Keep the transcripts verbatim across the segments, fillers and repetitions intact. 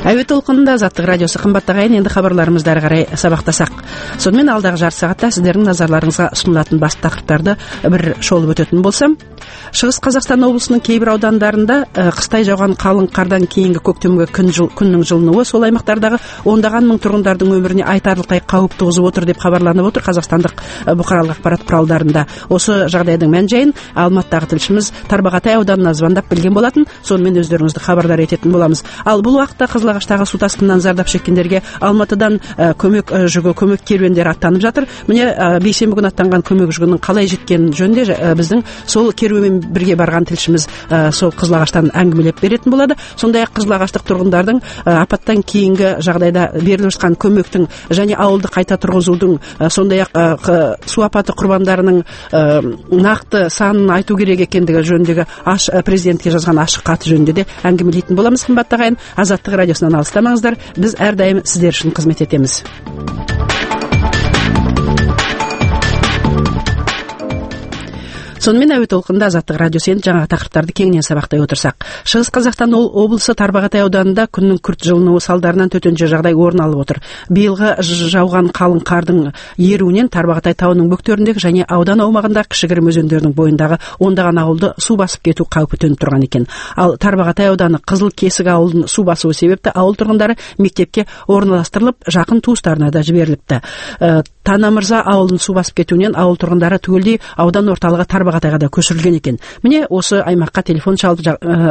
Әуе толқынында Азаттық радиосы. Қымбатты ағайын, енді хабарларымызды ары қарай сабақтасақ. Сонымен алдағы жарты сағатта сіздердің назарларыңызға ұсынылатын басты тақырыптарды бір шолып өтетін болсам, Шығыс Қазақстан облысының кейбір аудандарында қыстай жауған қалың қардан кейінгі көктемгі күн жыл, күннің жылынуы сол аймақтардағы ондаған мың тұрғындардың өміріне айтарлықтай қауіп туғызып отыр деп хабарланып отыр қазақстандық бұқаралық ақпарат құралдарында. Осы жағдайдың мән-жайын Алматыдағы тілшіміз Тарбағатай ауданына звондап білген болатын. Сонымен өздеріңізді хабардар ететін боламыз. Ал бұл уақытта Қызылағаштағы су тасқынынан зардап шеккендерге Алматыдан көмек жүгі, көмек керуендері аттанып жатыр. Міне бейсенбі күні аттанған көмек жүгінің қалай жеткені жөнінде біздің сол керуенмен бірге барған тілшіміз сол Қызылағаштан әңгімелеп беретін болады. Сондай-ақ Қызылағаштық тұрғындардың апаттан кейінгі жағдайда беріліп жатқан көмектің және ауылды қайта тұрғызудың, сондай-ақ су апаты құрбандарының нақты санын айту керек екендігі жөніндегі президентке жазған ашық хаты жөнінде де әңгімелейтін боламыз. Қымбатты ағайын, Азаттық радиосынан алыстамаңыздар. Біз әрдайым сіздер үшін қызмет етеміз. Сонымен әуе толқынында Азаттық радиосы енді жаңа тақырыптарды кеңінен сабақтай отырсақ. Шығыс Қазақстан облысы Тарбағатай ауданында күннің күрт жылынуы салдарынан төтенше жағдай орын алып отыр. Биылғы жауған қалың қардың еруінен Тарбағатай тауының бөктеріндегі және аудан аумағында кішігірім өзендердің бойындағы ондаған ауылды су басып кету қаупі төніп тұрған екен. Ал Тарбағатай ауданы Қызыл Кесік ауылын су басуы себепті ауыл тұрғындары мектепке орналастырылып, жақын туыстарына да жіберіліпті. Танамырза ауылын су басып кетуінен ауыл тұрғындары түгелдей аудан орталығы Тарбағатайға да көшірілген екен. Міне осы аймаққа телефон шалып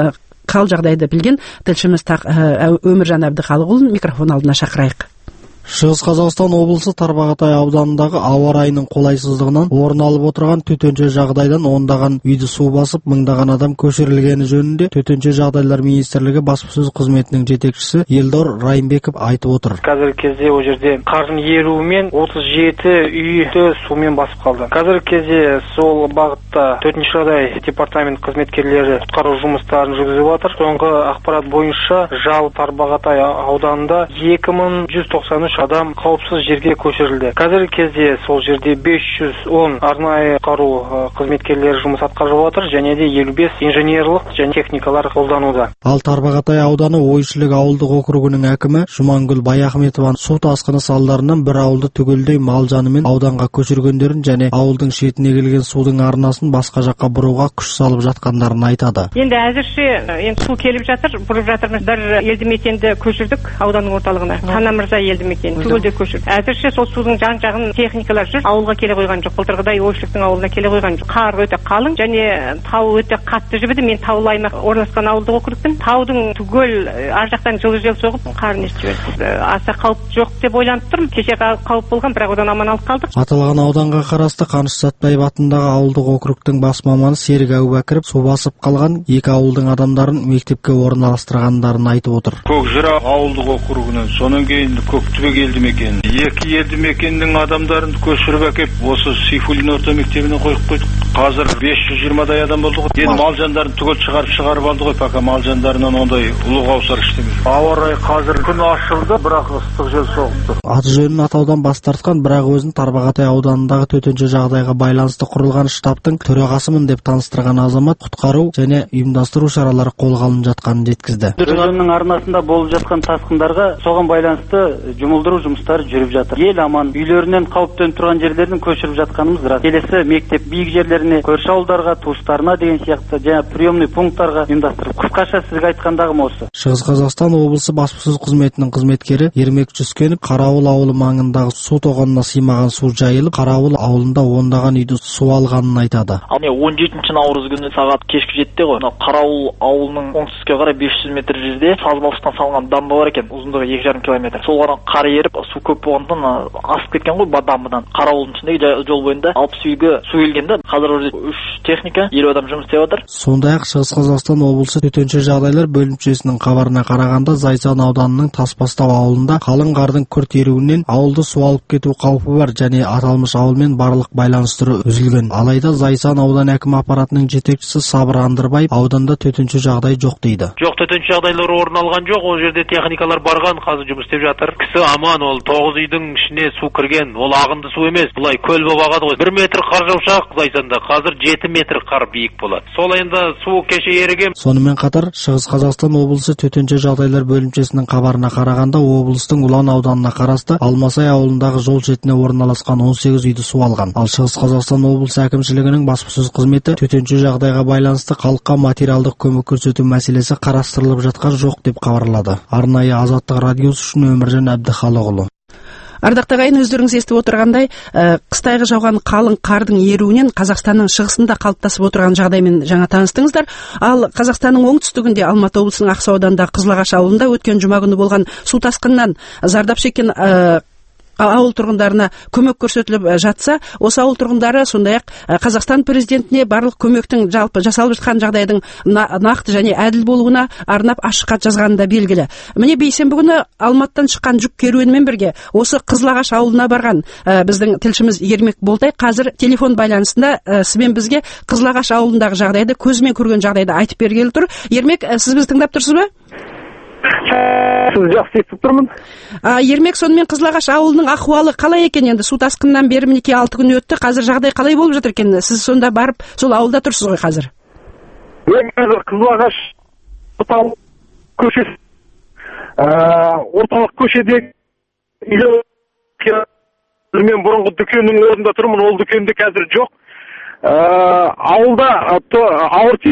қал жағдайды білген тілшіміз Өміржан Әбдіхалықұлын микрофон алдына шақырайық. Шығыс Қазақстан облысы Тарбағатай ауданындағы ауа райының қолайсыздығынан орын алып отырған төтенше жағдайдан ондаған үйді су басып, мыңдаған адам көшірілгені жөнінде төтенше жағдайлар министрлігі баспасөз қызметінің жетекшісі Елдор Райымбеков айтып отыр. Қазіргі кезде ол жерде қардың еруімен отыз жеті үйді сумен басып қалды. Қазіргі кезде сол бағытта төтенше жағдай департамент қызметкерлері құтқару жұмыстарын жүргізіп жатыр. Соңғы ақпарат бойынша жалпы Тарбағатай ауданында екі мың жүз тоқсан үш адам қауіпсіз жерге көшірілді. Қазіргі кезде сол жерде бес жүз он арнайы құтқару қызметкерлері жұмыс атқарып жатыр, және де елу бес инженерлік және техникалар қолдануда. Ал Тарбағатай ауданы Ойшілік ауылдық округінің әкімі Жұмангүл Баяхметова су тасқыны салдарынан бір ауылды түгелдей мал жанымен ауданға көшіргендерін және ауылдың шетіне келген судың арнасын басқа жаққа бұруға күш салып жатқандарын айтады. Енді әзірше енді су келіп жатыр, бұрып жатырмыз. Бір елді мекенді көшірдік ауданның орталығына. Танамырза елді мекен түгелде көшірді. Әзірше сол судың жан-жағын техникалар жүр. Ауылға келе қойған жоқ. Былтырғыдай Ойшіліктің ауылына келе қойған жоқ. Қар өте қалың және тау өте қатты жібіді. Мен таулы аймақ орналасқан ауылдық округтің таудың түгел ар жақтан жылы жел соғып қарын естіп жіберді. Аса қауіп жоқ деп ойланып тұрмын. Кеше қауіп болған, бірақ одан аман алып қалдық. Аталған ауданға қарасты Қаныш Сәтбаев атындағы ауылдық округтің бас маманы Серік Әубәкіров су басып қалған екі ауылдың адамдарын мектепке орналастырғандарын айтып отыр. Көкжыра ауылдық округінен, содан кейін Көктүбек елді мекен. Екі елді мекеннің адамдарын көшіріп әкеп, осы Сейфуллин орта мектебіне қойып қойдық. Қазір бес жүз жиырмадай адам болды ғой. Енді мал жандарын түгел шығарып шығарып алды ғой, пока мал жандарынан ондай ұлы қаусар іштемейді. Ауа райы қазір күн ашылды, бірақ ыстық жел соғып тұр. Аты жөнін атаудан бас тартқан, бірақ өзін Тарбағатай ауданындағы төтенше жағдайға байланысты құрылған штабтың төрағасымын деп таныстырған азамат құтқару және ұйымдастыру шаралары қолға алынып жатқанын жеткізді. Өзеннің арнасында болып жатқан тасқындарға соған байланысты жұмылдыру жұмыстары жүріп жатыр. Ел аман, үйлерінен қауіптен тұрған жерлерін көшіріп жатқанымыз рас. Келесі мектеп биік жерлеріне, көрші ауылдарға, туыстарына деген сияқты жаңа приемный пункттарға ұйымдастырып. Қысқаша сізге айтқандағым осы. Шығыс Қазақстан облысы баспасөз қызметінің қызметкері Ермек Жүскенов Қарауыл ауылы маңындағы су тоғанына сыймаған су жайылып, Қарауыл ауылында ондаған үйді су алғанын айтады. Ал он жетінші наурыз күні сағат кешкі жетіде ғой. Қарауыл ауылының оңтүстікке қарай бес жүз метр жерде сазбалықтан салынған дамба бар екен, ұзындығы екі жарым километр. Солған қар еріп, су көп болғандықтан асып кеткен ғой дамбадан. Қарауылдың ішіндегі жол бойында алпыс үйге су келгенде, қазір уже үш техника, елу адам жұмыс істеп жатыр. Сондай-ақ Шығыс Қазақстан облысы төтенше жағдайлар бөлімшесінің хабарына қарағанда Зайсан ауданының Тасбастау ауылында қалың қардың күрт еруінен ауылды су алып кету қаупі бар және аталмыш ауылмен барлық байланыстыру үзілген. Алайда Зайсан аудан әкім аппаратының жетекшісі Сабыр Андырбаев ауданда төтенше жағдай жоқ дейді. Жоқ, төтенше жағдайлар орын алған жоқ. Ол жерде техникалар барған, қазір жұмыс істеп жатыр. Кісі аман, ол тоғыз үйдің ішіне су кірген. Ол ағынды су емес, бұлай көл болып ағады ғой. бір метр қар жаусақ Зайсанда қазір жеті метр қар биік болады. Сол енді су кеше еріген. Сонымен қатар Шығыс Қазақстан облысы төтенше жағдайлар бөлімшесінің хабарына қарағанда облыстың Ұлан ауданына қарасты Алмасай ауылындағы жол шетіне орналасқан он сегіз үйді су алған. Ал Шығыс Қазақстан облысы әкімшілігінің баспасөз қызметі төтенше жағдайға байланысты халыққа материалдық көмек көрсету мәселесі қарастырылып жатқан жоқ деп хабарлады. Арнайы Азаттық радиосы үшін Өміржан Әбдіхалықұлы. Ардақтағы ағайын, өздеріңіз естіп отырғандай, қыстайғы жауған қалың қардың еруінен Қазақстанның шығысында қалыптасып отырған жағдаймен жаңа таныстыңыздар. Ал Қазақстанның оңтүстігінде Алматы облысының Ақсу ауданындағы Қызылағаш ауылында өткен жұма күні болған су тасқынынан зардап шеккен ауыл тұрғындарына көмек көрсетіліп жатса, осы ауыл тұрғындары сондай-ақ Қазақстан президентіне барлық көмектің жалпы жасалып жатқан жағдайдың нақты және әділ болуына арнап ашық хат жазғаны да белгілі. Міне бейсенбі күні Алматыдан шыққан жүк керуенімен бірге осы Қызылағаш ауылына барған біздің тілшіміз Ермек Болтай қазір телефон байланысында сізбен бізге Қызылағаш ауылындағы жағдайды, көзімен көрген жағдайды айтып бергелі тұр. Ермек, сіз бізді тыңдап тұрсыз ба? Сіз жақсы естіп тұрмын. Ермек, сонымен Қызылағаш ауылының ахуалы қалай екен? Енді су тасқынынан бері мінекей алты күн өтті. Қазір жағдай қалай болып жатыр екен? Сіз сонда барып сол ауылда тұрсыз ғой қазір? Мен қазір Қызылағаш орталық көшесі, орталық көшеде мен бұрынғы дүкеннің орнында тұрмын. Ол дүкенде қазір жоқ. Ауылда ауыр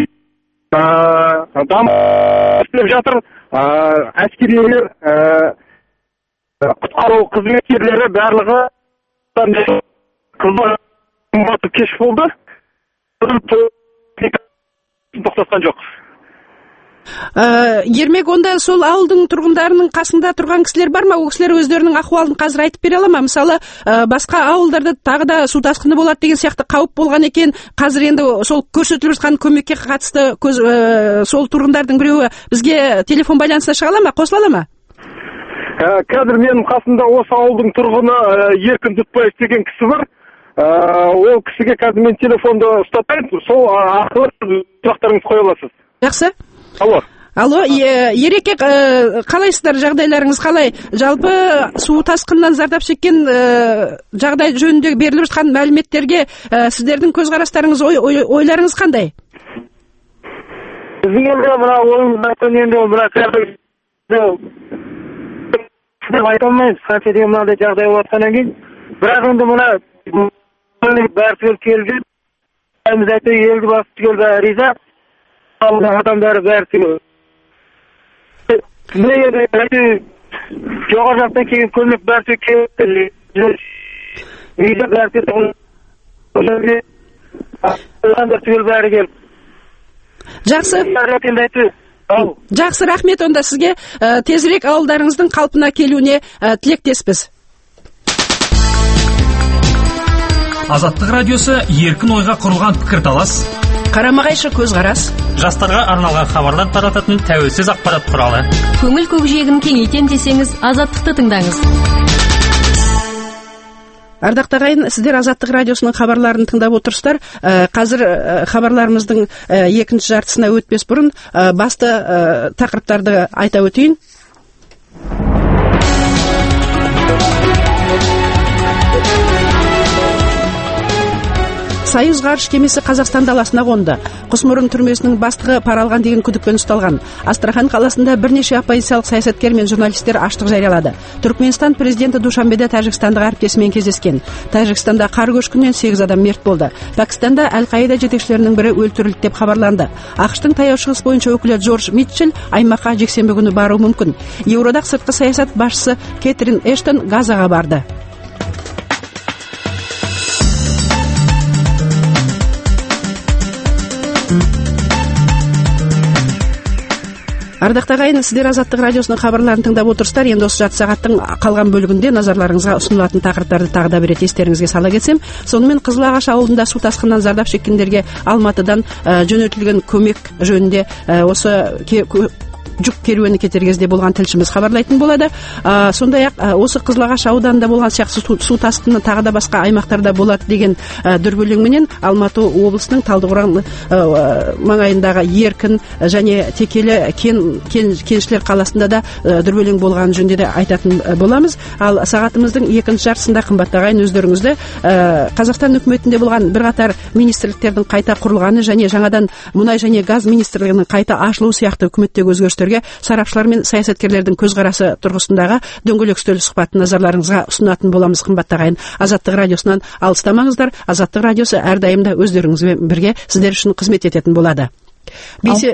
дамып істеп жатыр. Әскерилер, құтқару қызметкерлері барлығы Қызылағашқа кеш болды. Тоқтатқан жоқ. Ермек, онда сол ауылдың тұрғындарының қасында тұрған кісілер бар ма? Ол кісілер өздерінің ахуалын қазір айтып бере ала ма? Мысалы, басқа ауылдарда тағы да су тасқыны болады деген сияқты қауіп болған екен. Қазір енді сол көрсетіліп жатқан көмекке қатысты сол тұрғындардың біреуі бізге телефон байланысына шыға ала ма? Қосыла ала ма? Қазір менің қасымда осы ауылдың тұрғыны Еркін Дүтбаев деген кісі бар. Ол кісіге қазір мен телефонды ұстатайын, сол арқылы сұрақтарыңызды қоя аласыз. Жақсы. Алло. Алло, Ереке, қалайсыздар, жағдайларыңыз қалай? Жалпы су тасқынынан зардап шеккен жағдай жөнінде беріліп жатқан мәліметтерге сіздердің көзқарастарыңыз, ойларыңыз қандай? Біздің енді мына ойымыздан енді мына сіздер айта алмаймыз, қанша деген мынандай жағдай болатқаннан кейін. Бірақ енді мына бәрі келген, біз әйтеу елді басып келді риза. Адамдары бәрі түгел. Жоғар жақтан келген көмек бәрі келді. Үйде бәрі түгел бәрі келді. Жақсы. Жақсы, рахмет онда сізге. Тезірек ауылдарыңыздың қалпына келуіне тілектеспіз. Азаттық радиосы еркін ойға құрылған пікірталас, қарама-қайшы көзқарас, жастарға арналған хабарлар тарататын тәуелсіз ақпарат құралы. Көңіл көкжиегін кеңейтем десеңіз, Азаттықты тыңдаңыз. Ардақтағы ағайын, сіздер Азаттық радиосының хабарларын тыңдап отырсыздар. Қазір хабарларымыздың екінші жартысына өтпес бұрын басты тақырыптарды айта өтейін. Союз ғарыш кемесі Қазақстан даласына қонды. Құсмұрын түрмесінің бастығы пара алған деген күдікпен ұсталған. Астрахан қаласында бірнеше оппозициялық саясаткер мен журналистер аштық жариялады. Түркменстан президенті Душанбеде тәжікстандық әріптесімен кездескен. Тәжікстанда қар көшкінінен сегіз адам мерт болды. Пәкістанда Әл-Қаида жетекшілерінің бірі өлтірілді деп хабарланды. ақш-тың таяу шығыс бойынша өкілі Джордж Митчелл аймаққа жексенбі күні баруы мүмкін. Еуроодақ сыртқы саясат басшысы Кэтрин Эштон Газаға барды. Ардақтағы ағайын, сіздер Азаттық радиосының хабарларын тыңдап отырсыздар. Енді осы жарты сағаттың қалған бөлігінде назарларыңызға ұсынылатын тақырыптарды тағы да бір рет естеріңізге сала кетсем, сонымен Қызылағаш ауылында су тасқынынан зардап шеккендерге Алматыдан жөнелтілген көмек жөнінде осы жүк керуені кетер кезде болған тілшіміз хабарлайтын болады. Сондай-ақ осы Қызылағаш ауданында болған сияқты су, су тасқыны тағы да басқа аймақтарда болады деген дүрбелеңменен Алматы облысының Талдықорған маңайындағы Еркін және Текелі кен, кен, кеншілер қаласында да дүрбелең болған жөнінде де айтатын боламыз. Ал сағатымыздың екінші жартысында қымбаттағайын өздеріңізді Қазақстан үкіметінде болған бірқатар министрліктердің қайта құрылғаны және жаңадан мұнай және газ министрлігінің қайта ашылу сияқты үкіметтегі өзгерістер сарапшылар мен саясаткерлердің көзқарасы тұрғысындағы дөңгелек үстел сұхбатын назарларыңызға ұсынатын боламыз. Қымбаттағайын, Азаттық радиосынан алыстамаңыздар. Азаттық радиосы әрдайым да өздеріңізбен бірге сіздер үшін қызмет ететін болады. Бесе...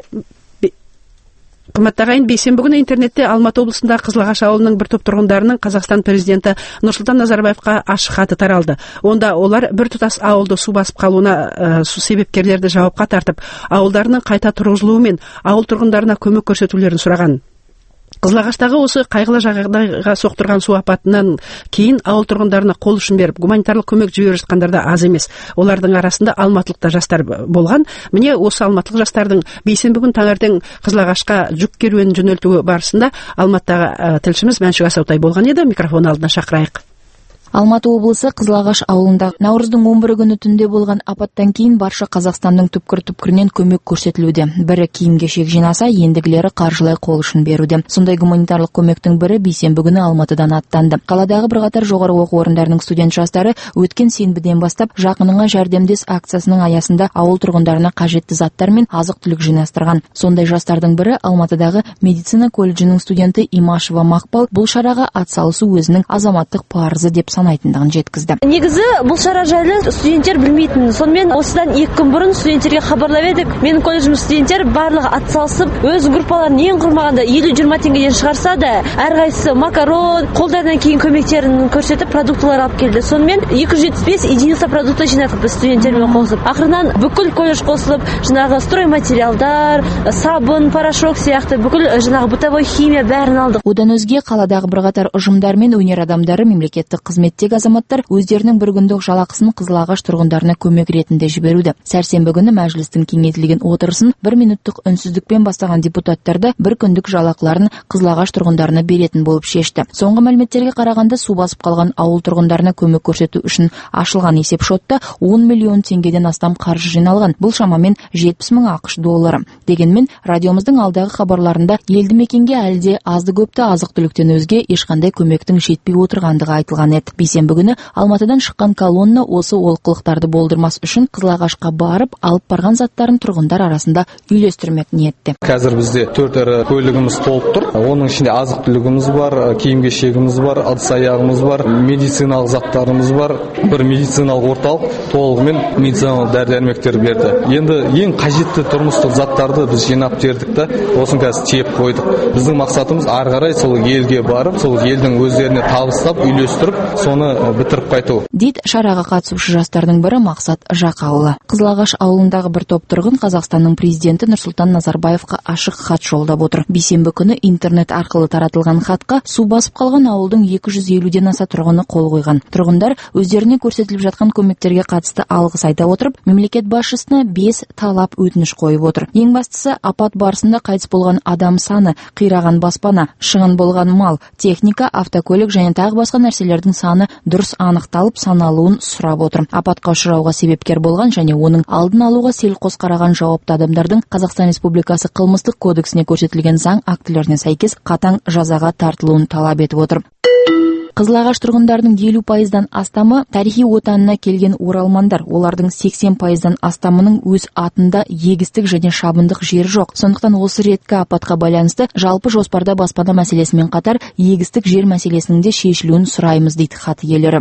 Қымбаттағайын, бейсенбі күні интернетте Алматы облысында Қызылағаш ауылының бір топ тұрғындарының Қазақстан президенті Нұрсұлтан Назарбаевқа ашық хаты таралды. Онда олар бір тұтас ауылды су басып қалуына су себепкерлерді жауапқа тартып, ауылдарының қайта тұрғызылуы мен ауыл тұрғындарына көмек көрсетулерін сұраған. Қызылағаштағы осы қайғылы жағдайға соқтырған су апатынан кейін ауыл тұрғындарына қол ұшын беріп, гуманитарлық көмек жіберіп жатқандар да аз емес. Олардың арасында алматылық жастар болған. Міне осы алматылық жастардың бейсенбі күн таңертең Қызылағашқа жүк керуенін жөнелтуі барысында Алматыдағы тілшіміз Мәншүк Асаутай болған еді. Микрофон алдына шақырайық. Алматы облысы Қызылағаш ауылында наурыздың он бірі күні түнде болған апаттан кейін барша Қазақстанның түпкір-түпкірінен көмек көрсетілуде. Бірі киім-кешек жинаса, ендігілері қаржылай қол ұшын беруде. Сондай гуманитарлық көмектің бірі бейсенбі күні Алматыдан аттанды. Қаладағы бірқатар жоғары оқу орындарының студент жастары өткен сенбіден бастап жақыныңа жәрдемдес акциясының аясында ауыл тұрғындарына қажетті заттар мен азық-түлік жинастырған. Сондай жастардың бірі Алматыдағы медицина колледжінің студенті Имашева Мақпал бұл шараға атсалысу өзінің азаматтық парызы деп санайтындығын жеткізді. Негізі бұл шара жайлы студенттер білмейтін. Сонымен осыдан екі күн бұрын студенттерге хабарлап едік. Менің колледжіміз студенттер барлығы атсалысып, өз группаларын ең құрмағанда елу жиырма теңгеден шығарса да, әрқайсысы макарон, қолдарынан кейін көмектерін көрсетіп, продуктылар алып келді. Сонымен екі жүз жетпіс бес единица продукты жинадық біз студенттермен қосылып. Ақырынан бүкіл колледж қосылып, жаңағы стройматериалдар, сабын, порошок сияқты бүкіл жаңағы бытовой химия бәрін алдық. Одан өзге қаладағы бірқатар ұжымдар мен өнер адамдары, мемлекеттік қызметтегі азаматтар өздерінің бір күндік жалақысын Қызылағаш тұрғындарына көмек ретінде жіберуді. Сәрсенбі күні мәжілістің кеңейтілген отырысын бір минуттық үнсіздікпен бастаған депутаттарды бір күндік жалақыларын Қызылағаш тұрғындарына беретін болып шешті. Соңғы мәліметтерге қарағанда су басып қалған ауыл тұрғындарына көмек көрсету үшін ашылған есепшотта он миллион теңгеден астам қаржы жиналған. Бұл шамамен жетпіс мың ақш доллары. Дегенмен радиомыздың алдағы хабарларында елді мекенге әлде азды көпті азық-түліктен өзге ешқандай көмектің жетпей отырғандығы айтылған еді. Бейсенбі күні Алматыдан шыққан колонна осы олқылықтарды болдырмас үшін Қызылағашқа барып, алып барған заттарын тұрғындар арасында үйлестірмек ниетте. Қазір бізде төрт ірі көлігіміз толып тұр. Оның ішінде азық-түлігіміз бар, киім-кешегіміз бар, ыдыс-аяғымыз бар, медициналық заттарымыз бар. Бір медициналық орталық толығымен медициналық дәрі-дәрмектер берді. Енді ең қажетті тұрмыстық заттарды біз жинап бердік та, осын қазір тиеп қойдық. Біздің мақсатымыз ары қарай сол елге барып, сол елдің өздеріне табыстап, үйлестіріп, соны бітіріп қайту. Дейді шараға қатысушы жастардың бірі Мақсат Жақауылы. Қызылағаш ауылындағы бір топ тұрғын Қазақстанның президенті Нұрсұлтан Назарбаевқа ашық хат жолдап отыр. Бейсенбі күні интернет арқылы таратылған хатқа су басып қалған ауылдың екі жүз елуден аса тұрғыны қол қойған. Тұрғындар өздеріне көрсетіліп жатқан көмектерге қатысты алғыс айта отырып, мемлекет басшысына бес талап өтініш қойып отыр. Ең бастысы, апат барысында қайтыс болған адам саны, қираған баспана, шығын болған мал, техника, автокөлік және тағы басқа нәрселердің саны дұрыс анықталып саналуын сұрап отыр. Апатқа ұшырауға себепкер болған және оның алдын алуға селқос қараған жауапты адамдардың Қазақстан Республикасы қылмыстық кодексіне көрсетілген заң актілеріне сәйкес қатаң жазаға тартылуын талап етіп отыр. Қызылағаш тұрғындарының елу пайыздан астамы тарихи отанына келген оралмандар. Олардың сексен пайыздан астамының өз атында егістік және шабындық жері жоқ. Сондықтан осы реткі апатқа байланысты жалпы жоспарда баспана мәселесімен қатар егістік жер мәселесінің де шешілуін сұраймыз дейді хат иелері.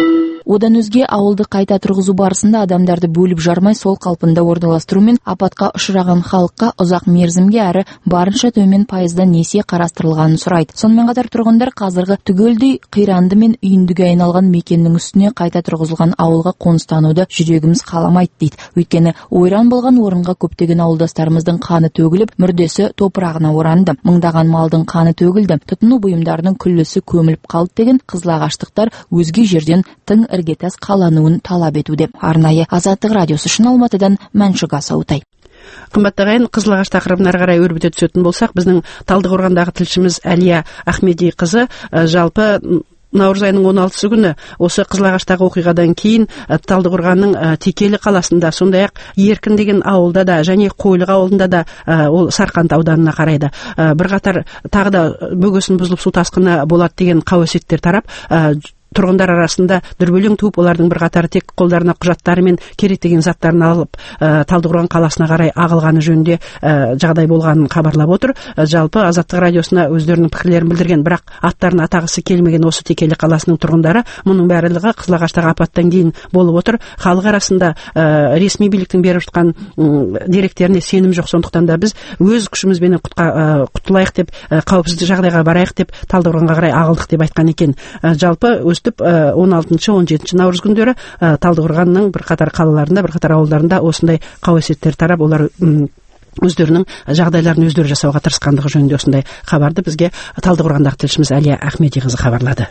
Одан өзге ауылды қайта тұрғызу барысында адамдарды бөліп жармай сол қалпында орналастырумен апатқа ұшыраған халыққа ұзақ мерзімге әрі барынша төмен пайызда несие қарастырылғанын сұрайды. Сонымен қатар тұрғындар қазіргі түгелдей қиранды мен үйіндіге айналған мекеннің үстіне қайта тұрғызылған ауылға қоныстануды жүрегіміз қаламайды дейді. Өйткені ойран болған орынға көптеген ауылдастарымыздың қаны төгіліп, мүрдесі топырағына оранды. Мыңдаған малдың қаны төгілді. Тұтыну бұйымдарының күллісі көміліп қалды деген қызылағаштықтар өзге жерден тың іргетас қалануын талап етуде. Арнайы Азаттық радиосы үшін Алматыдан Мәншүк Асаутай. Қымбатты ағайын, Қызылағаш тақырыбын ары қарай өрбіте түсетін болсақ, біздің Талдықорғандағы тілшіміз Әлия Ахмеди қызы жалпы наурыз айының он алтысы күні осы Қызылағаштағы оқиғадан кейін Талдықорғанның Текелі қаласында, сондай-ақ Еркін деген ауылда да және Қойлық ауылында да, ол Сарқанд ауданына қарайды, бірқатар тағы да бөгесін бұзылып су тасқыны болады деген қауесеттер тарап, тұрғындар арасында дүрбелең туып, олардың бірқатары тек қолдарына құжаттары мен керек деген заттарын алып Талдықорған қаласына қарай ағылғаны жөнінде жағдай болғанын хабарлап отыр. Жалпы Азаттық радиосына өздерінің пікірлерін білдірген, бірақ аттарын атағысы келмеген осы Текелі қаласының тұрғындары мұның барлығы Қызылағаштағы апаттан кейін болып отыр. Халық арасында ресми биліктің беріп жатқан деректеріне сенім жоқ, сондықтан да біз өз күшімізбен құтылайық деп, қауіпсіз жағдайға барайық деп Талдықорғанға қарай ағылдық деп айтқан екен. Жалпы он алтыншы он жетінші наурыз күндері Талдықорғанның бірқатар қалаларында, бірқатар ауылдарында осындай қауесеттер тарап, олар өздерінің жағдайларын өздері жасауға тырысқандығы жөнінде осындай хабарды бізге Талдықорғандағы тілшіміз Әлия Ахмеди қызы хабарлады.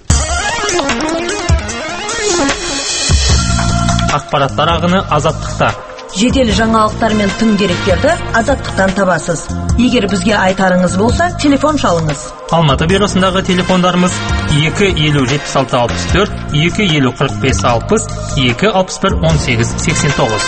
Ақпараттар ағыны Азаттықта. Жедел жаңалықтар мен тың деректерді Азаттықтан табасыз. Егер бізге айтарыңыз болса, телефон шалыңыз. Алматы бюросындағы телефондарымыз екі елу жетпіс алты алпыс төрт, екі елу қырық бес алпыс, екі алпыс бір он сегіз сексен тоғыз.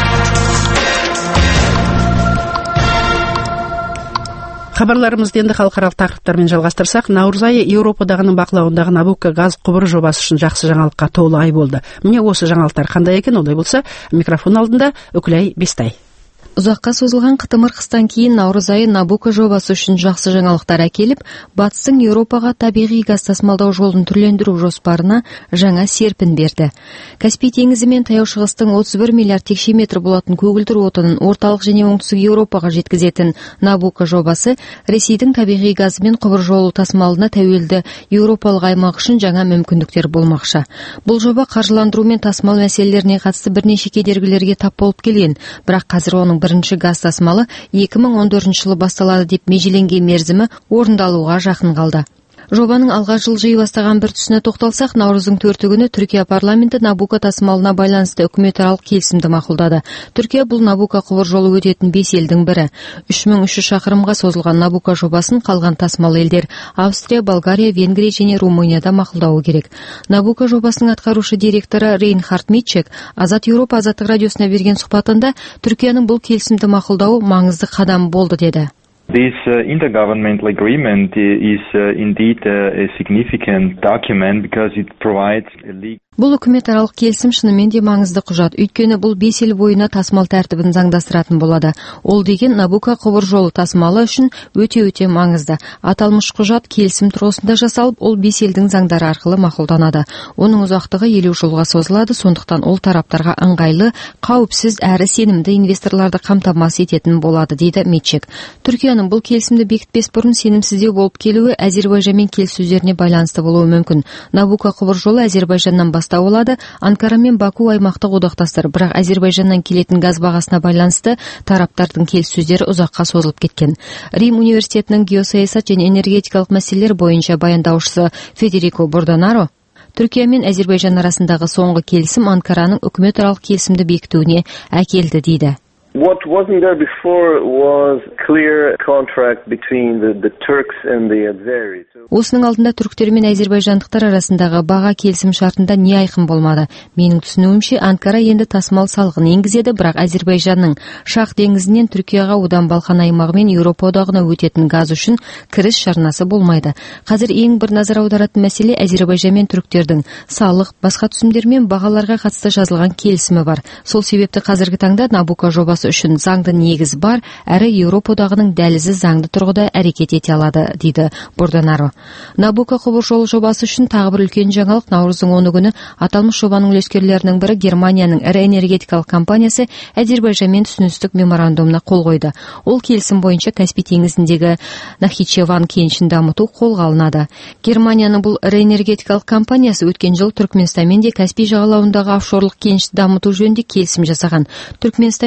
Хабарларымызды енді халықаралық тақырыптармен жалғастырсақ, наурыз айы Еуропадағының бақылауындағы Набука газ құбыры жобасы үшін жақсы жаңалыққа толы ай болды. Міне осы жаңалықтар қандай екен? Олай болса, микрофон алдында Үкілай Бестай. Ұзаққа созылған қытымыр қыстан кейін наурыз айы Набука жобасы үшін жақсы жаңалықтар әкеліп, батыстың Еуропаға табиғи газ тасымалдау жолын түрлендіру жоспарына жаңа серпін берді. Каспий теңізі мен Таяу Шығыстың отыз бір миллиард текше метр болатын көгілдір отынын орталық және оңтүстік Еуропаға жеткізетін Набука жобасы Ресейдің табиғи газы мен құбыр жолы тасымалына тәуелді еуропалық аймақ үшін жаңа мүмкіндіктер болмақшы. Бұл жоба қаржыландыру мен тасымал мәселелеріне қатысты бірнеше кедергілерге тап болып келген, бірақ қазір оның бірінші газ тасымалы екі мың он төртінші жылы басталады деп межеленген мерзімі орындалуға жақын қалды. Жобаның алға жылжи бастаған бір тұсына тоқталсақ, наурыздың төрті күні Түркия парламенті Набука тасымалына байланысты үкіметаралық келісімді мақұлдады. Түркия бұл Набука құбыр жолы өтетін бес елдің бірі. үш мың үш жүз шақырымға созылған Набука жобасын қалған тасымал елдер Австрия, Болгария, Венгрия және Румынияда мақұлдауы керек. Набука жобасының атқарушы директоры Рейнхард Митчек Азат Еуропа Азаттық радиосына берген сұхбатында Түркияның бұл келісімді мақұлдауы маңызды қадам болды деді. This uh, intergovernmental agreement is uh, indeed uh, a significant document because it provides a legal. Бұл үкіметаралық келісім шынымен де маңызды құжат, өйткені бұл бес ел бойына тасымал тәртібін заңдастыратын болады. Ол деген Набука құбыр жолы тасымалы үшін өте-өте маңызды. Аталмыш құжат келісім тұрғысында жасалып, ол бес елдің заңдары арқылы мақұлданады. Оның ұзақтығы елу жылға созылады, сондықтан ол тараптарға ыңғайлы, қауіпсіз әрі сенімді инвесторларды қамтамасыз ететін болады, дейді Митчек. Түркияның бұл келісімді бекітпес бұрын сенімсіздеу болып келуі Әзербайжанмен келіссөздеріне байланысты болуы мүмкін. Набука құбыр жолы Әзербайжаннан басталады. Олады, Анкара мен Баку аймақтық одақтастар, бірақ Әзербайжаннан келетін газ бағасына байланысты тараптардың келіссөздері ұзаққа созылып кеткен. Рим университетінің геосаясат және энергетикалық мәселелер бойынша баяндаушысы Федерико Бордонаро Түркия мен Әзербайжан арасындағы соңғы келісім Анкараның үкіметаралық келісімді бекітуіне әкелді дейді. What wasn't there before was clear contract between the, the Turks and the Azeris. Осының алдында түріктер мен әзербайжандықтар арасындағы баға келісім шартында не айқын болмады. Менің түсінуімше, Анкара енді тасымал салығын енгізеді, бірақ Әзербайжанның Шах деңізінен Түркияға, одан Балқан аймағы мен Еуропа одағына өтетін газ үшін кіріс жарнасы болмайды. Қазір ең бір назар аударатын мәселе Әзербайжан мен түріктердің салық, басқа түсімдер мен бағаларға қатысты жазылған келісімі бар. Сол себепті қазіргі таңда Набука жобасы үшін заңды негіз бар, әрі Еуропа одағының дәлізі заңды тұрғыда әрекет ете алады, дейді Бордонаро. Набука құбыр жолы жобасы үшін тағы бір үлкен жаңалық наурыздың оны күні аталмыш жобаның үлескерлерінің бірі Германияның ірі энергетикалық компаниясы Әзербайжанмен түсіністік меморандумына қол қойды. Ол келісім бойынша Каспий теңізіндегі Нахичеван кенішін дамыту қолға алынады. Германияның бұл ірі энергетикалық компаниясы өткен жыл Түркменстанмен де Каспий жағалауындағы офшорлық кенішті дамыту жөнінде келісім жасаған. Түркменстан мен Әзербайжан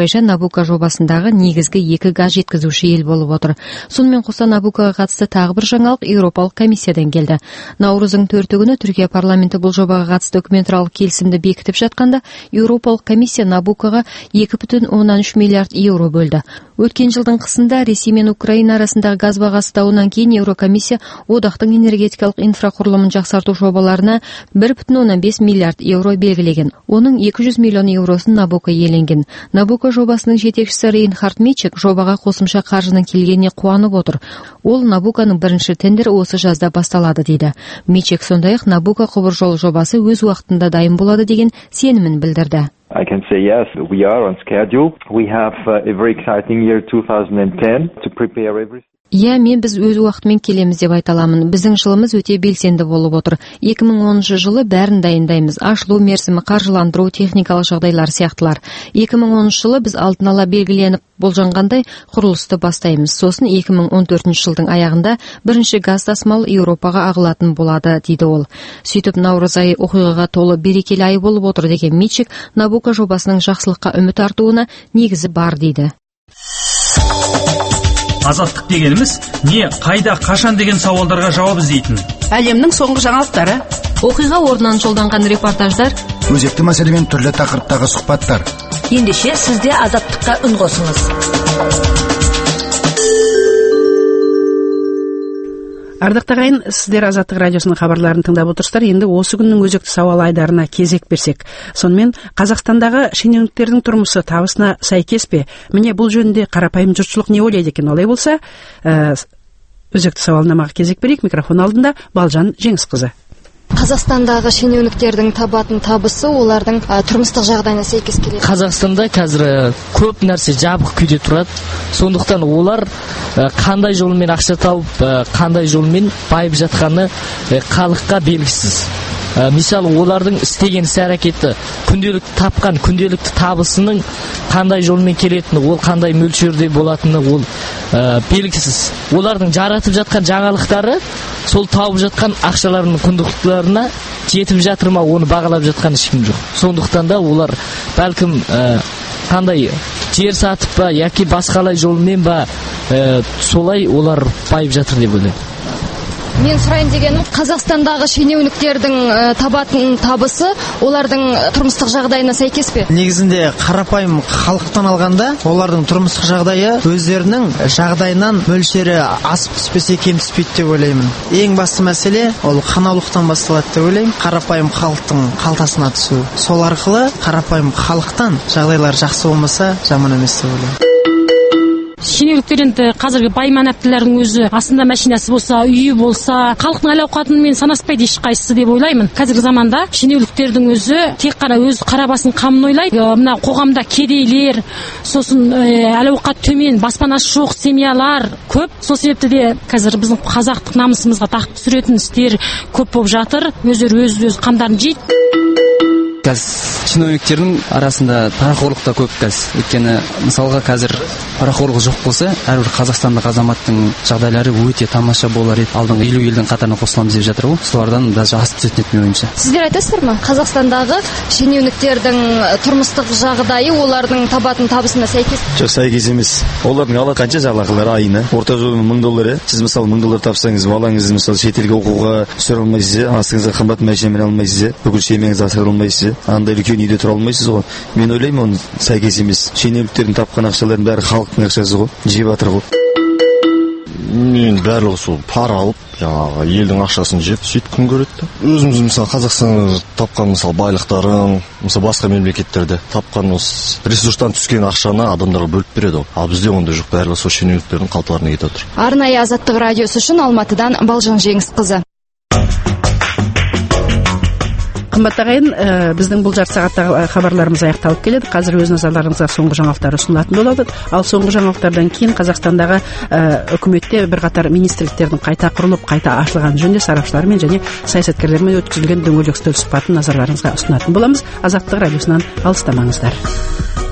Әзербайжан Набука жобасындағы негізгі екі газ жеткізуші ел болып отыр. Сонымен қоса Набукаға қатысты тағы бір жаңалық Еуропалық комиссиядан келді. Наурыздың төрті күні Түркия парламенті бұл жобаға қатысты үкіметаралық келісімді бекітіп жатқанда, Еуропалық комиссия Набукаға екі бүтін оннан үш миллиард еуро бөлді. Өткен жылдың қысында Ресей мен Украина арасындағы газ бағасы дауынан кейін Еурокомиссия одақтың энергетикалық инфрақұрылымын жақсарту жобаларына бір бүтін оннан бес миллиард еуро белгілеген. Оның екі жүз миллион еуросын Набука иеленген. Набука жобасының жетекшісі Рейнхард Мичек жобаға қосымша қаржының келгеніне қуанып отыр. Ол Набуканың бірінші тендері осы жазда басталады дейді. Мичек сондай-ақ Набука құбыр жол жобасы өз уақытында дайын болады деген сенімін білдірді. I can say yes, we are on schedule. We have uh, a very exciting year two thousand ten to prepare everything. Иә, мен біз өз уақытымен келеміз деп айта аламын. Біздің жылымыз өте белсенді болып отыр. екі мың оныншы жылы бәрін дайындаймыз. Ашылу мерзімі, қаржыландыру, техникалық жағдайлар сияқтылар. екі мың оныншы жылы біз алдын ала белгіленіп болжанғандай құрылысты бастаймыз. Сосын екі мың он төртінші жылдың аяғында бірінші газ тасымалы Еуропаға ағылатын болады, дейді ол. Сөйтіп наурыз айы оқиғаға толы берекелі ай болып отыр деген Мичек Набука жобасының жақсылыққа үміт артуына негізі бар дейді. Азаттық дегеніміз не, қайда, қашан деген сауалдарға жауап іздейтін. Әлемнің соңғы жаңалықтары, оқиға орнынан жолданған репортаждар, өзекті мәселемен түрлі тақырыптағы сұхбаттар. Ендеше сізде азаттыққа үн қосыңыз. Ардақтағы ағайын, сіздер Азаттық радиосының хабарларын тыңдап отырсыздар. Енді осы күннің өзекті сауал айдарына кезек берсек. Сонымен Қазақстандағы шенеуніктердің тұрмысы табысына сәйкес пе? Міне бұл жөнінде қарапайым жұртшылық не ойлайды екен? Олай болса, өзекті сауалнамаға кезек берейік. Микрофон алдында Балжан Жеңісқызы. Қазақстандағы шенеуніктердің табатын табысы олардың ә, тұрмыстық жағдайына сәйкес келеді. Қазақстанда қазір көп нәрсе жабық күйде тұрады. Сондықтан олар ә, қандай жолмен ақша тауып, ә, қандай жолмен байып жатқаны ә, халыққа белгісіз. Ә, мысалы, олардың істеген іс-әрекеті, күнделікті тапқан күнделікті табысының қандай жолмен келетіні, ол қандай мөлшерде болатыны ол ә, белгісіз. Олардың жаратып жатқан жаңалықтары сол тауып жатқан ақшаларының құндылықтарына жетіп жатыр ма, оны бағалап жатқан ешкім жоқ. Сондықтан да олар бәлкім ә, қандай жер сатып па, яки басқалай жолмен ба, ә, солай олар байып жатыр деп ойлаймын. Мен сұрайын дегенім, Қазақстандағы шенеуніктердің ә, табатын табысы олардың тұрмыстық жағдайына сәйкес пе? Негізінде қарапайым халықтан алғанда, олардың тұрмыстық жағдайы өздерінің жағдайынан мөлшері асып түспесе кем түспейді деп ойлаймын. Ең басты мәселе ол қанаулықтан басталады деп ойлаймын. Қарапайым халықтың қалтасына түсу. Сол арқылы қарапайым халықтан жағдайлар жақсы болмаса жаман емес деп ойлаймын. Шенеуніктер енді қазіргі бай мәнәптілердің өзі астында машинасы болса, үйі болса, халықтың әл-ауқатымен санаспайды ешқайсысы деп ойлаймын. Қазіргі заманда шенеуніктердің өзі тек қана өз қарабасын қамын ойлайды. Мына қоғамда кедейлер, сосын әл-ауқат төмен, баспанасы жоқ семьялар көп. Сол себепті де қазір біздің қазақтық намысымызға тақ түсіретін істер көп болып жатыр. Өздері өз-өз қамдарын жейді. Қазір шенеуніктердің арасында парақорлық та көп қазір. Өйткені мысалға қазір парақорлық жоқ болса, әрбір қазақстандық азаматтың жағдайлары өте тамаша болар еді. Алдыңғы елу елдің қатарына қосыламыз деп жатыр ғой. Солардан да жақсы түсетін еді ойымша. Сіздер айтасыздар ма? Қазақстандағы шенеуніктердің тұрмыстық жағдайы олардың табатын табысына сәйкес? Жоқ, сәйкес емес. Олардың ала қанша жалақылары айына? Орта жолы мың доллар. Сіз мысалы мың доллар тапсаңыз, балаңыз мысалы шетелге оқуға түсіре алмайсыз, астыңызға қымбат машина алмайсыз, бүкіл семьяңызды асырай алмайсыз. Андай үлкен үйде тұра алмайсыз ғой. Мен ойлаймын, оны сәйкес емес. Шенеуніктердің тапқан ақшаларының бәрі халықтың ақшасы ғой, жеп жатыр ғой. Мен барлығы сол пара алып, жаңағы елдің ақшасын жеп, сөйтіп күн көреді. Өзіміз мысалы Қазақстанда тапқан мысалы байлықтарын, мысалы басқа мемлекеттерде тапқан осы ресурстан түскен ақшаны адамдарға бөліп береді. Ал бізде ондай жоқ, барлығы сол шенеуніктердің қалталарына кетіп отыр. Арнайы Азаттық радиосы үшін Алматыдан Балжан Жеңісқызы. Қымбатты ағайын, біздің бұл жарты сағаттағы хабарларымыз аяқталып келеді. Қазір өз назарларыңызға соңғы жаңалықтар ұсынылатын болады. Ал соңғы жаңалықтардан кейін Қазақстандағы үкіметте бірқатар министрліктердің қайта құрылып, қайта ашылған жөнінде сарапшылармен және саясаткерлермен өткізілген дөңгелек үстел сұхбатын назарларыңызға ұсынатын боламыз. Азаттық радиосынан алыстамаңыздар.